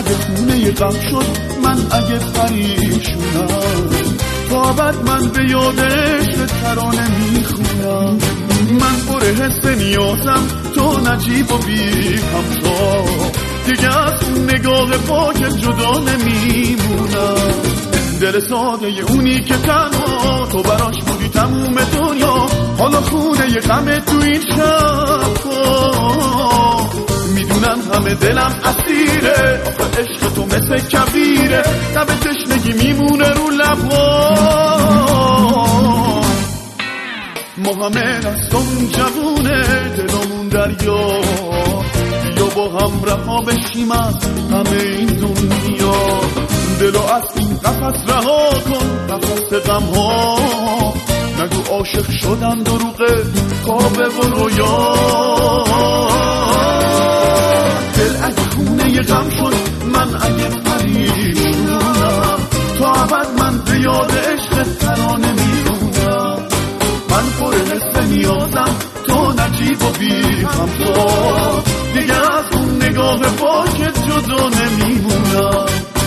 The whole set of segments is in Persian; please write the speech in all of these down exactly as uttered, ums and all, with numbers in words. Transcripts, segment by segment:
اگه خونه غم شد من اگه پریشونم، تا بعد من به یادش ترانه میخونم. من پر حس نیازم تو نجیب و بی همتا، دیگه از نگاه پاک جدا نمیمونم. دل ساده اونی که تنها تو براش بودی تموم دنیا، حالا خونه ی غم تو این شب. میدونم همه دلم اسیره، آخه عشق تو مثل کبیره، لب تشنگی میمونه رو لبها. ما همه دستمون جوونه دلمون دریا، بیا با هم رها بشیم از همه این دنیا. دلو از این قفس رها کن، قفس غم ها، نگو عاشق شدم دروغه خوابه و رویا. دل اگه خونه ی غم شد من اگه پریشونم، تا ابد من به یاد عشق ترانه میمونم. من پر حس نیازم تو نجیب و بی همتا، دیگه از اون نگاه پاکت جدا نمیمونم.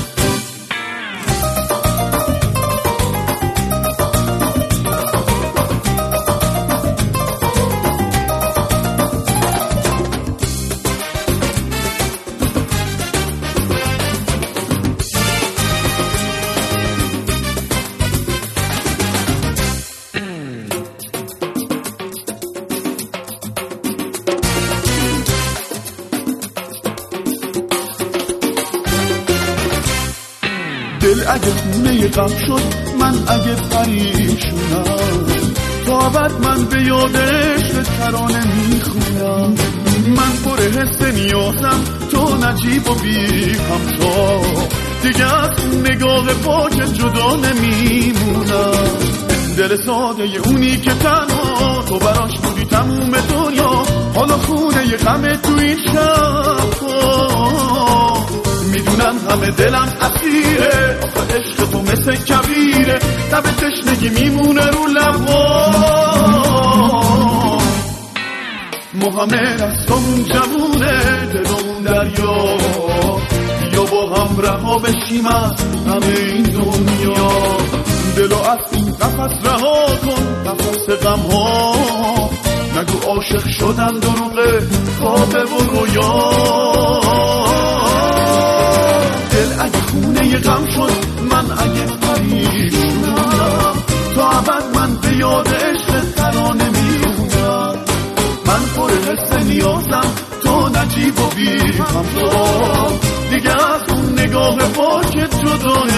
دل اگه خونه ی غم شد من اگه پریشونم، تا بعد من به یادش ترانه میخونم. من پر حس نیازم تو نجیب و بی همتا، دیگه از نگاه پاک جدا نمیمونم. دل ساده ی اونی که تنها تو براش بودی تموم دنیا، حالا خونه ی غم تو این شب. میدونم همه دلم اسیره، آخه عشق تو مثل کبیره، لب تشنگی میمونه رو لبها. ما همه دستمون جوونه دلمون دریا، بیا با هم رها بشیم از همه این دنیا. دلو از این قفس رها کن، قفس غم ها، نگو عاشق شدم دروغه خوابه و رویا. دل اگه خونه ی غم شد من اگه پریشونم، تا ابد من به یاد عشق ترانه میمونم. من پر حس نیازم تو نجیب و بی همتا، دیگه از اون نگاه پاکت جدا